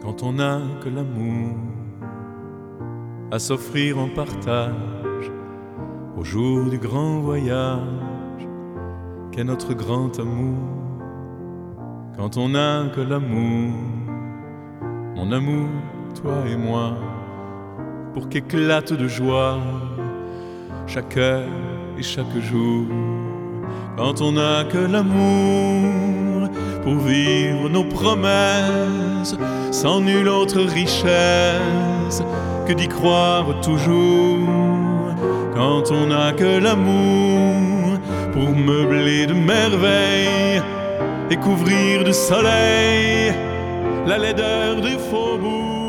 quand on n'a que l'amour à s'offrir en partage au jour du grand voyage qu'est notre grand amour. Quand on n'a que l'amour, mon amour, toi et moi, pour qu'éclate de joie chaque heure et chaque jour. Quand on n'a que l'amour pour vivre nos promesses, sans nulle autre richesse que d'y croire toujours. Quand on n'a que l'amour pour meubler de merveilles et couvrir de soleil la laideur des faubourgs.